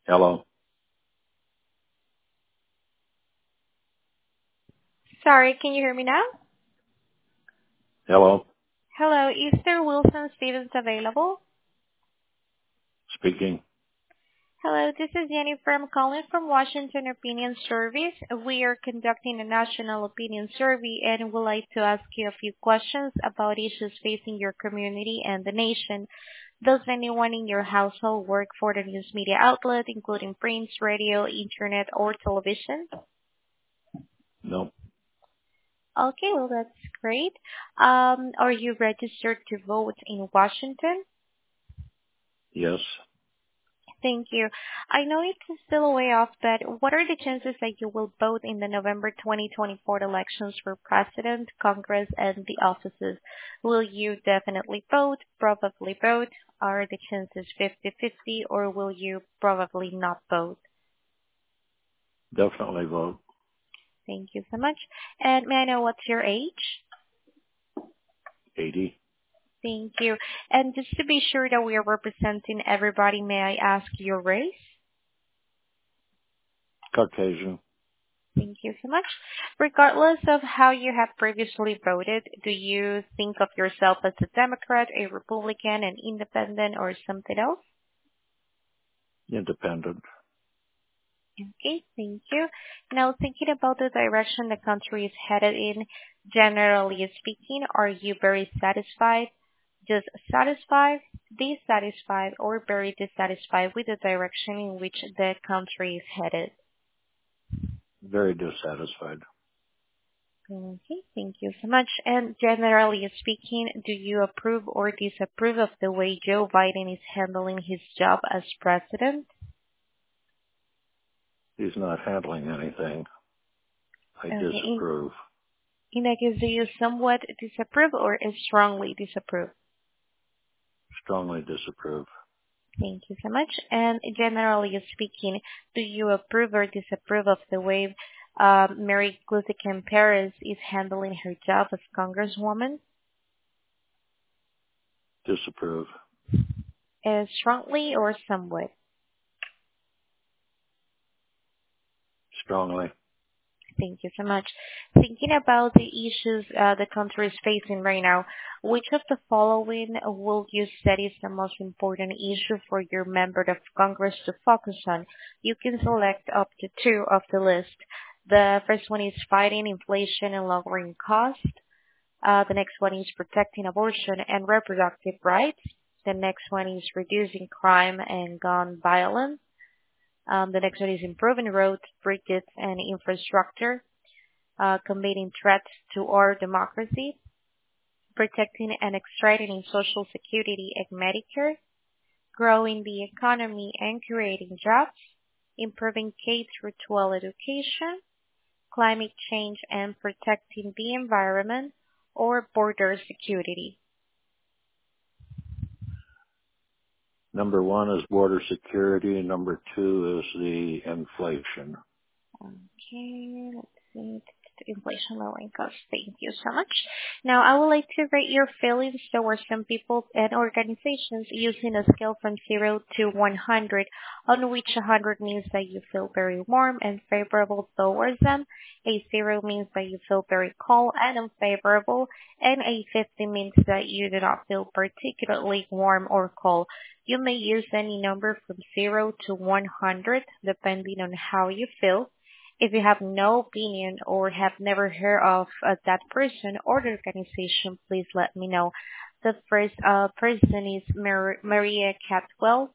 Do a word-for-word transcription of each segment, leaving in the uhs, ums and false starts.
Hello. Sorry, can you hear me now? Hello. Hello, is there Wilson Stevens available? Speaking. Hello, this is Jennifer. I'm calling from Washington Opinion Service. We are conducting a national opinion survey and would like to ask you a few questions about issues facing your community and the nation. Does anyone in your household work for the news media outlet, including print, radio, internet, or television? No. Okay, well, that's great. Um, are you registered to vote in Washington? Yes. Thank you. I know it's still a way off, but what are the chances that you will vote in the November twenty twenty-four elections for president, Congress, and the offices? Will you definitely vote, probably vote? Are the chances fifty-fifty, or will you probably not vote? Definitely vote. Thank you so much. And may I know what's your age? eighty. Thank you. And just to be sure that we are representing everybody, may I ask your race? Caucasian. Thank you so much. Regardless of how you have previously voted, do you think of yourself as a Democrat, a Republican, an independent, or something else? Independent. Okay, thank you. Now, thinking about the direction the country is headed in, generally speaking, are you very satisfied, just satisfied, dissatisfied, or very dissatisfied with the direction in which the country is headed? Very dissatisfied. Okay, thank you so much. And generally speaking, do you approve or disapprove of the way Joe Biden is handling his job as president? He's not handling anything. I Okay, in, disapprove. in that case, do you somewhat disapprove or strongly disapprove? Strongly disapprove. Thank you so much. And generally speaking, do you approve or disapprove of the way uh, Mary Glusican Perez is handling her job as Congresswoman? Disapprove. Uh, strongly or somewhat? Strongly. Thank you so much. Thinking about the issues uh, the country is facing right now, which of the following will you say is the most important issue for your member of Congress to focus on? You can select up to two of the list. The first one is fighting inflation and lowering costs. Uh, the next one is protecting abortion and reproductive rights. The next one is reducing crime and gun violence. Um, the next one is improving roads, bridges, and infrastructure, uh, combating threats to our democracy, protecting and strengthening Social Security and Medicare, growing the economy and creating jobs, improving K through twelve education, climate change and protecting the environment, or border security. Number one is border security. Number two is the inflation. Okay, let's see. Inflation lowering costs. Thank you so much. Now, I would like to rate your feelings towards some people and organizations using a scale from zero to one hundred, on which one hundred means that you feel very warm and favorable towards them, a zero means that you feel very cold and unfavorable, and a fifty means that you do not feel particularly warm or cold. You may use any number from zero to one hundred, depending on how you feel. If you have no opinion or have never heard of uh, that person or the organization, please let me know. The first uh, person is Mar- Maria Catwell.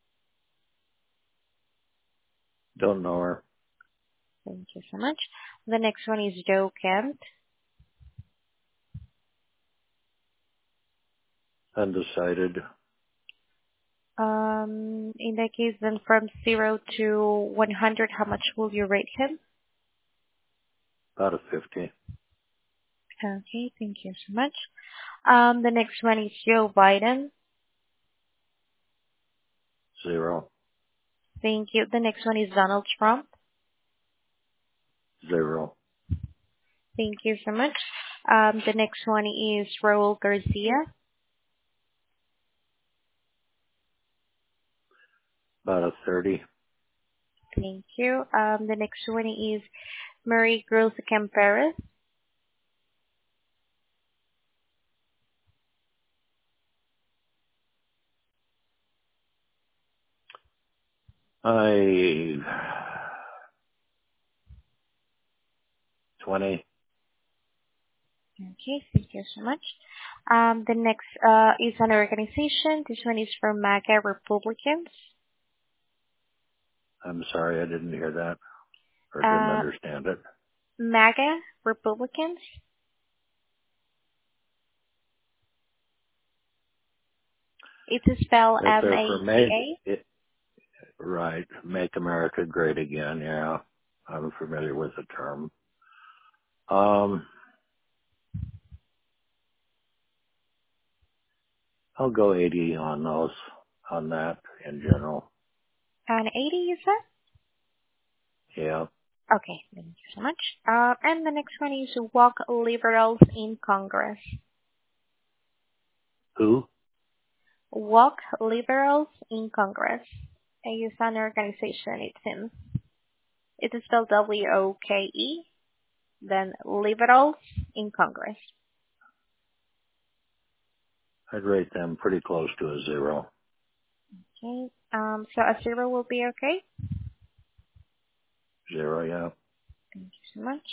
Don't know her. Thank you so much. The next one is Joe Kent. Undecided. Um, in that case, then from zero to one hundred, how much will you rate him? About a fifty. Okay, thank you so much. Um, the next one is Joe Biden. Zero. Thank you. The next one is Donald Trump. Zero. Thank you so much. Um, the next one is Raul Garcia. About a thirty. Thank you. Um, the next one is Marie Grossi-Camperes. I twenty. Okay, thank you so much. Um, the next uh, is an organization. This one is for MAGA Republicans. I'm sorry, I didn't hear that or didn't Uh, understand it. MAGA Republicans. It's spelled If they're for make M A G A. it right, make America great again. Yeah, I'm familiar with the term. Um, I'll go eighty on those, on that in general. And eighty, you said? Yeah. Okay, thank you so much. Uh, and the next one is Walk Liberals in Congress. Who? Walk Liberals in Congress. It's an organization, it seems. It is spelled W O K E, then Liberals in Congress. I'd rate them pretty close to a zero. Okay, um, so a zero will be okay. Zero, yeah. Thank you so much.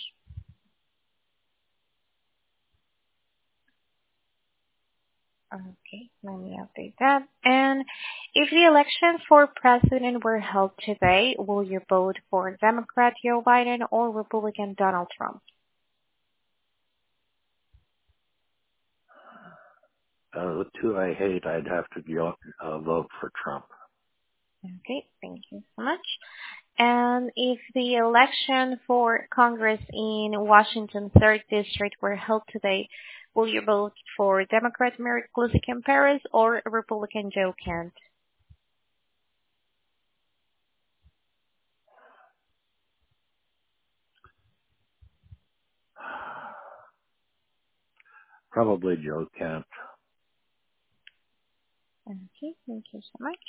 Okay, let me update that. And if the election for president were held today, will you vote for Democrat Joe Biden or Republican Donald Trump? Uh, the two I hate, I'd have to go, uh, vote for Trump. Okay, thank you so much. And if the election for Congress in Washington third District were held today, will you vote for Democrat Mary Glusick-Paris or Republican Joe Kent? Probably Joe Kent. Okay, thank you so much.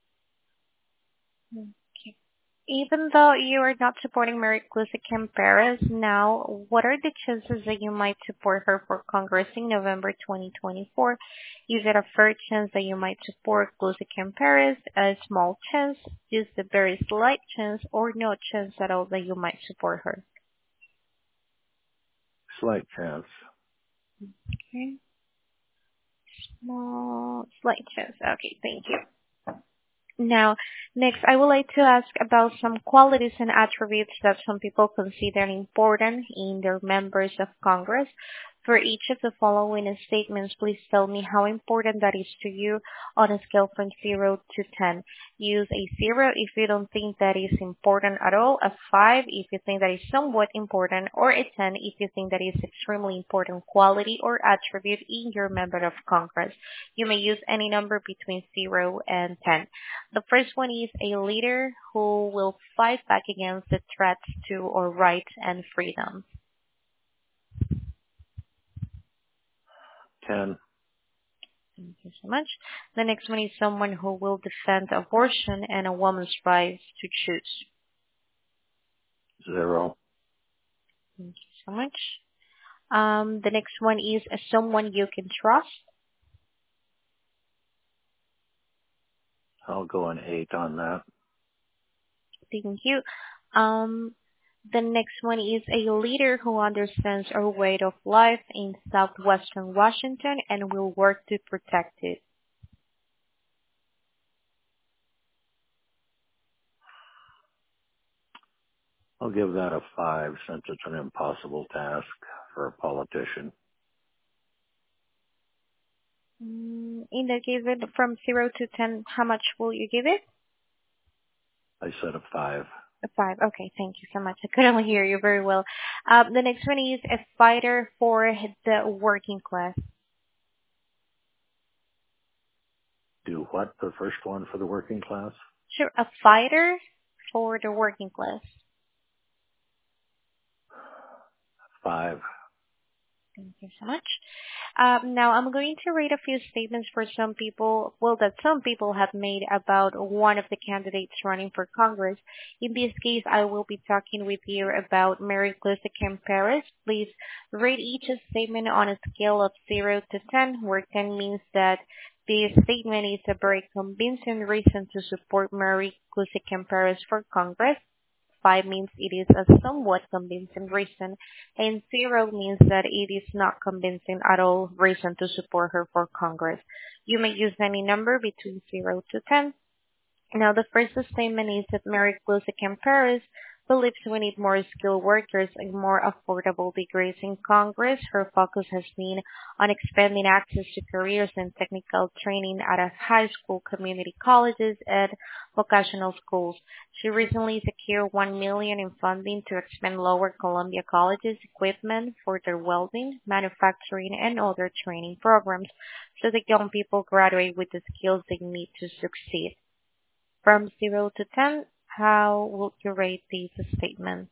Okay. Even though you are not supporting Mary Glusick-Paris now, what are the chances that you might support her for Congress in November twenty twenty-four? Is it a fair chance that you might support Glusick-Paris, a small chance, just a very slight chance, or no chance at all that you might support her? Slight chance. Okay. Small, slight chance. Okay, thank you. Now, next, I would like to ask about some qualities and attributes that some people consider important in their members of Congress. For each of the following statements, please tell me how important that is to you on a scale from zero to ten. Use a zero if you don't think that is important at all, a five if you think that is somewhat important, or a ten if you think that is extremely important quality or attribute in your member of Congress. You may use any number between zero and ten. The first one is a leader who will fight back against the threats to our rights and freedoms. Ten. Thank you so much. The next one is someone who will defend abortion and a woman's right to choose. Zero. Thank you so much. Um, the next one is uh, someone you can trust. I'll go an eight on that. Thank you. Um, the next one is a leader who understands our way of life in southwestern Washington and will work to protect it. I'll give that a five since it's an impossible task for a politician. Mm, in the given from zero to ten, how much will you give it? I said a five. A five. Okay, thank you so much. I couldn't hear you very well. Um, the next one is a fighter for the working class. Do what? The first one for the working class? Sure, a fighter for the working class. Five. Thank you so much. Um, now I'm going to read a few statements for some people, well, that some people have made about one of the candidates running for Congress. In this case, I will be talking with you about Mary Glusick Paris. Please rate each statement on a scale of zero to ten, where ten means that the statement is a very convincing reason to support Mary Glusick Paris for Congress. Five means it is a somewhat convincing reason, and zero means that it is not convincing at all reason to support her for Congress. You may use any number between zero to ten. Now, the first statement is that Mary Glusick Paris believes we need more skilled workers and more affordable degrees in Congress. Her focus has been on expanding access to careers and technical training at a high school, community colleges, and vocational schools. She recently secured one million dollars in funding to expand Lower Columbia College's equipment for their welding, manufacturing, and other training programs so that young people graduate with the skills they need to succeed. From zero to ten, how would you rate these statements?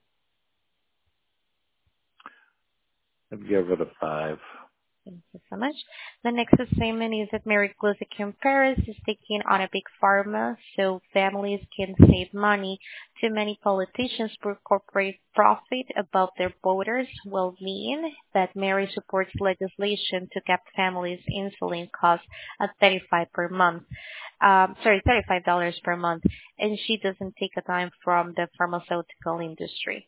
I'd give it a five. Thank you so much. The next statement is that Mary Glusick Paris is taking on a big pharma so families can save money. Too many politicians put corporate profit above their voters' well-being. That Mary supports legislation to cap families' insulin costs at thirty-five per month. Um, sorry, thirty-five dollars per month, and she doesn't take a dime from the pharmaceutical industry.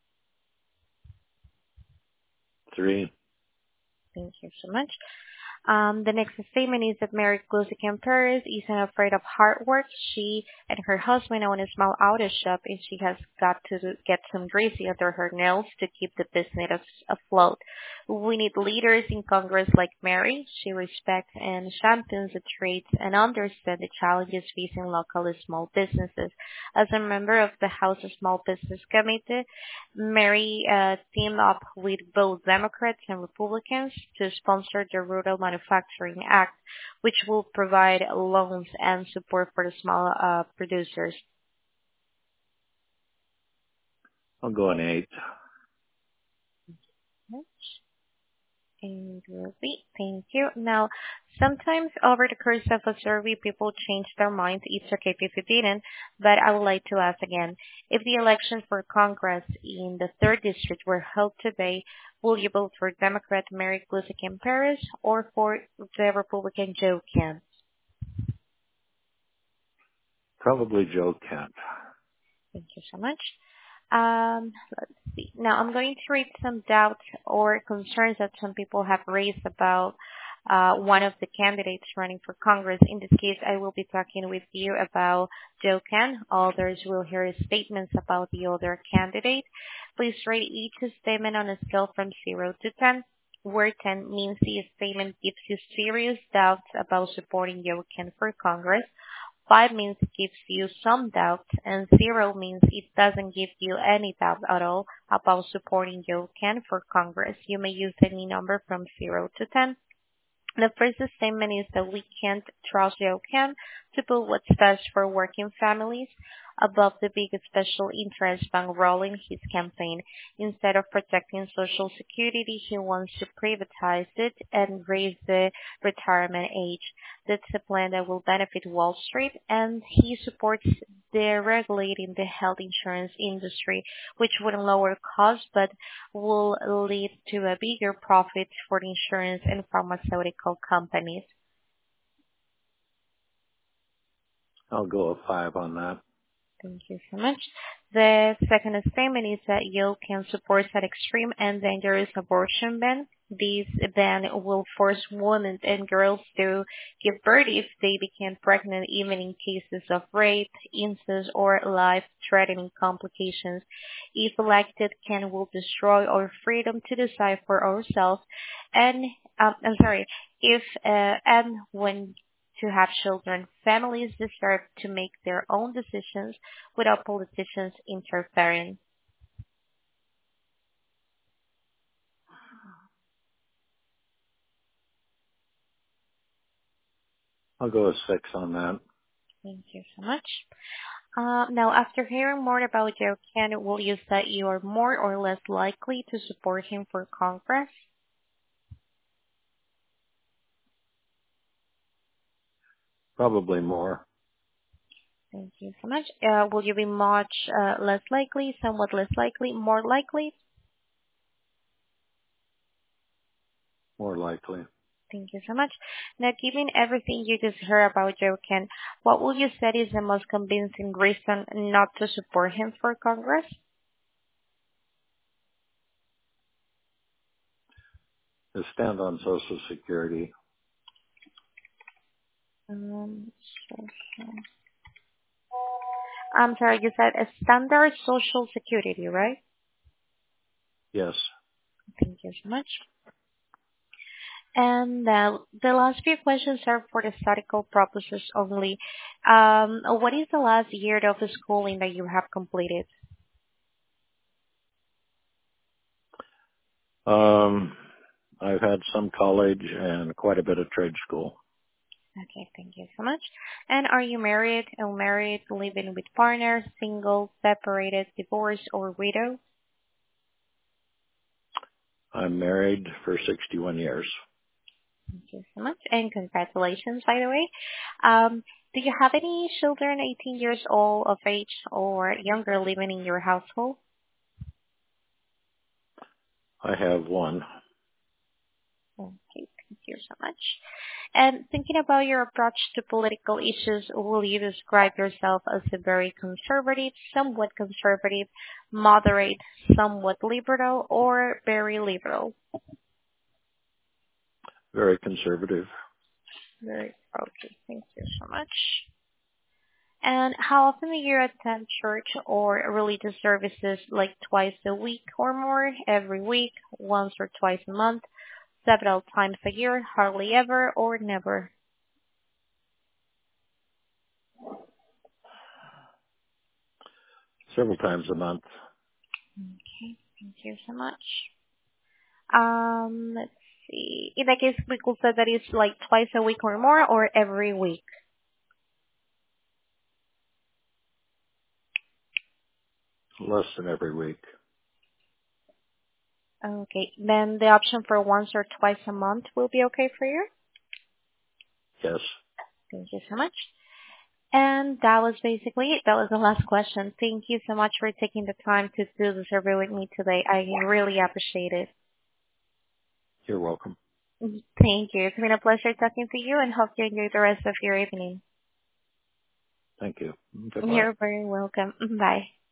Three. Thank you so much. Um, the next statement is that Mary Glusick Paris isn't afraid of hard work. She and her husband own a small auto shop, and she has got to get some greasy under her nails to keep the business afloat. We need leaders in Congress like Mary. She respects and champions the trades and understands the challenges facing local small businesses. As a member of the House Small Business Committee, Mary uh, teamed up with both Democrats and Republicans to sponsor the Rural Manufacturing Act, which will provide loans and support for the small uh, producers. I'll go an eight. And Ruby, thank you. Now, sometimes over the course of a survey, people change their minds. It's okay if you didn't, but I would like to ask again. If the election for Congress in the third district were held today, will you vote for Democrat Mary Glusick Paris or for the Republican Joe Kent? Probably Joe Kent. Thank you so much. Um, let's see. Now I'm going to read some doubts or concerns that some people have raised about uh, one of the candidates running for Congress. In this case, I will be talking with you about Joe Kent. Others will hear statements about the other candidate. Please rate each statement on a scale from zero to ten, where ten means the statement gives you serious doubts about supporting Joe Kent for Congress. Five means it gives you some doubt, and zero means it doesn't give you any doubt at all about supporting Joe Kent for Congress. You may use any number from zero to ten. The first statement is that we can't trust Joe Kent to put what's best for working families above the big special interest bank role in his campaign. Instead of protecting Social Security, he wants to privatize it and raise the retirement age. That's a plan that will benefit Wall Street, and he supports deregulating the health insurance industry, which would lower costs but will lead to a bigger profit for the insurance and pharmaceutical companies. I'll go a five on that. Thank you so much. The second statement is that Joe Kent supports an extreme and dangerous abortion ban. This ban will force women and girls to give birth if they become pregnant, even in cases of rape, incest, or life-threatening complications. If elected, Kent will destroy our freedom to decide for ourselves, and um, I'm sorry, if uh, and when to have children. Families deserve to make their own decisions without politicians interfering. I'll go a six on that. Thank you so much. Uh, now, after hearing more about Joe Kent, will you say you are more or less likely to support him for Congress? Probably more. Thank you so much. Uh, will you be much uh, less likely, somewhat less likely, more likely? More likely. Thank you so much. Now, given everything you just heard about Joe Kent, what will you say is the most convincing reason not to support him for Congress? To stand on Social Security. Um, so- so- I'm sorry, you said a standard Social Security, right? Yes. Thank you so much. And uh, the last few questions are for the statistical purposes only. Um, what is the last year of schooling that you have completed? Um, I've had some college and quite a bit of trade school. Okay, thank you so much. And are you married, unmarried, living with partner, single, separated, divorced, or widow? I'm married for sixty-one years. Thank you so much. And congratulations, by the way. Um, do you have any children eighteen years old of age or younger living in your household? I have one. Okay, thank you so much. And thinking about your approach to political issues, will you describe yourself as a very conservative, somewhat conservative, moderate, somewhat liberal, or very liberal? Very conservative. Very okay. Thank you so much. And how often do you attend church or religious services, like twice a week or more, every week, once or twice a month, several times a year, hardly ever, or never? Several times a month. Okay, thank you so much. Um, let's see. In that case, we could say that it's like twice a week or more, or every week. Less than every week. Okay, then the option for once or twice a month will be okay for you? Yes. Thank you so much. And that was basically it. That was the last question. Thank you so much for taking the time to do the survey with me today. I really appreciate it. You're welcome. Thank you. It's been a pleasure talking to you and hope you enjoy the rest of your evening. Thank you. Goodbye. You're very welcome. Bye.